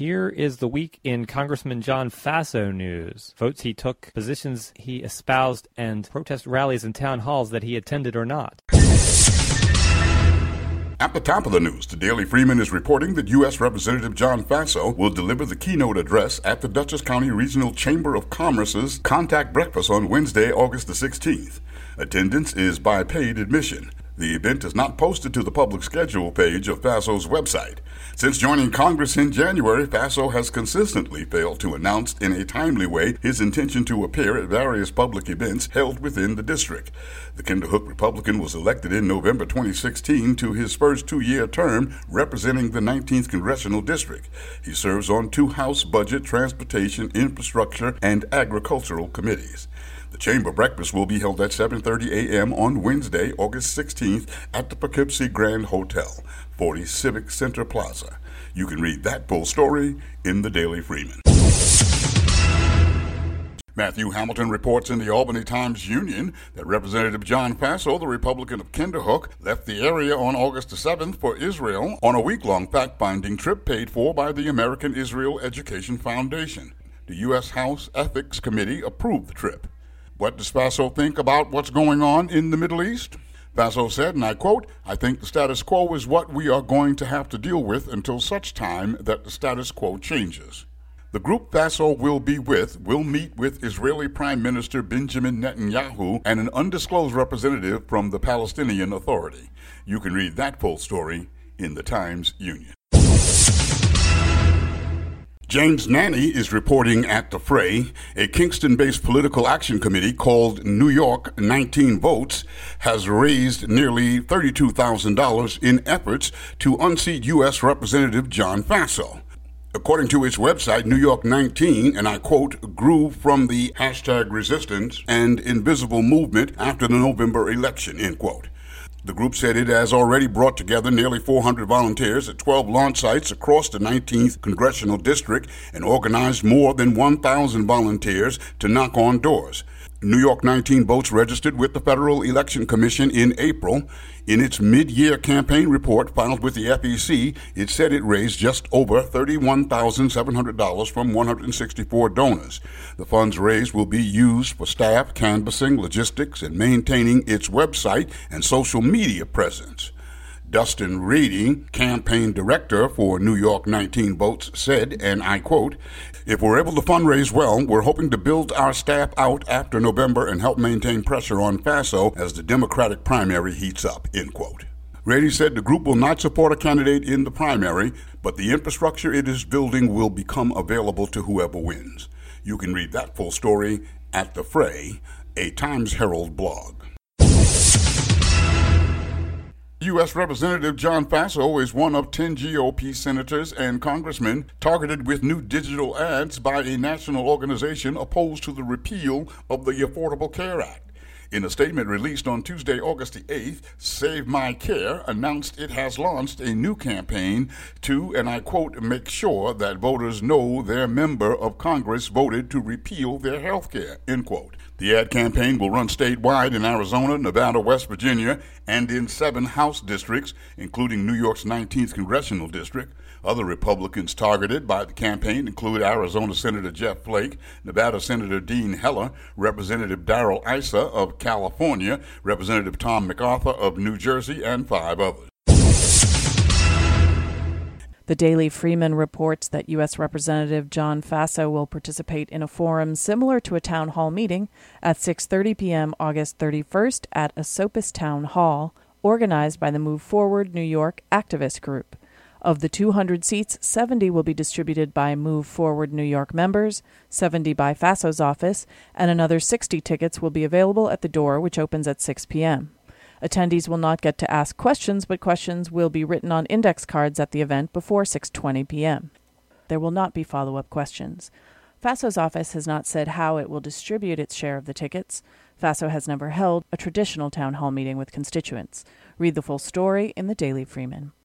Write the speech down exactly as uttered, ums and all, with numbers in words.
Here is the week in Congressman John Faso news. Votes he took, positions he espoused, and protest rallies and town halls that he attended or not. At the top of the news, the Daily Freeman is reporting that U S Representative John Faso will deliver the keynote address at the Dutchess County Regional Chamber of Commerce's Contact Breakfast on Wednesday, August the sixteenth. Attendance is by paid admission. The event is not posted to the public schedule page of Faso's website. Since joining Congress in January, Faso has consistently failed to announce in a timely way his intention to appear at various public events held within the district. The Kinderhook Republican was elected in November twenty sixteen to his first two-year term representing the nineteenth Congressional District. He serves on two House Budget, Transportation, Infrastructure, and Agricultural committees. The Chamber Breakfast will be held at seven thirty a.m. on Wednesday, August sixteenth at the Poughkeepsie Grand Hotel, forty Civic Center Plaza. You can read that full story in the Daily Freeman. Matthew Hamilton reports in the Albany Times-Union that Representative John Faso, the Republican of Kinderhook, left the area on August the seventh for Israel on a week-long fact-finding trip paid for by the American Israel Education Foundation. The U S House Ethics Committee approved the trip. What does Faso think about what's going on in the Middle East? Faso said, and I quote, "I think the status quo is what we are going to have to deal with until such time that the status quo changes." The group Faso will be with will meet with Israeli Prime Minister Benjamin Netanyahu and an undisclosed representative from the Palestinian Authority. You can read that full story in the Times-Union. James Nanny is reporting at The Fray. A Kingston-based political action committee called New York nineteen Votes has raised nearly thirty-two thousand dollars in efforts to unseat U S Representative John Faso. According to its website, New York nineteen, and I quote, grew from the hashtag resistance and invisible movement after the November election, end quote. The group said it has already brought together nearly four hundred volunteers at twelve launch sites across the nineteenth Congressional District and organized more than one thousand volunteers to knock on doors. New York nineteen Votes registered with the Federal Election Commission in April. In its mid-year campaign report filed with the F E C, it said it raised just over thirty-one thousand seven hundred dollars from one hundred sixty-four donors. The funds raised will be used for staff, canvassing, logistics, and maintaining its website and social media presence. Dustin Reedy, campaign director for New York nineteen Votes, said, and I quote, "If we're able to fundraise well, we're hoping to build our staff out after November and help maintain pressure on Faso as the Democratic primary heats up," end quote. Reedy said the group will not support a candidate in the primary, but the infrastructure it is building will become available to whoever wins. You can read that full story at The Fray, a Times-Herald blog. U S Representative John Faso is one of ten G O P senators and congressmen targeted with new digital ads by a national organization opposed to the repeal of the Affordable Care Act. In a statement released on Tuesday, August the eighth, Save My Care announced it has launched a new campaign to, and I quote, make sure that voters know their member of Congress voted to repeal their health care, end quote. The ad campaign will run statewide in Arizona, Nevada, West Virginia, and in seven House districts, including New York's nineteenth Congressional District. Other Republicans targeted by the campaign include Arizona Senator Jeff Flake, Nevada Senator Dean Heller, Representative Darrell Issa of California, Representative Tom MacArthur of New Jersey, and five others. The Daily Freeman reports that U S Representative John Faso will participate in a forum similar to a town hall meeting at six thirty p.m. August thirty-first at Esopus Town Hall, organized by the Move Forward New York activist group. Of the two hundred seats, seventy will be distributed by Move Forward New York members, seventy by Faso's office, and another sixty tickets will be available at the door, which opens at six p.m. Attendees will not get to ask questions, but questions will be written on index cards at the event before six twenty p.m. There will not be follow-up questions. Faso's office has not said how it will distribute its share of the tickets. Faso has never held a traditional town hall meeting with constituents. Read the full story in the Daily Freeman.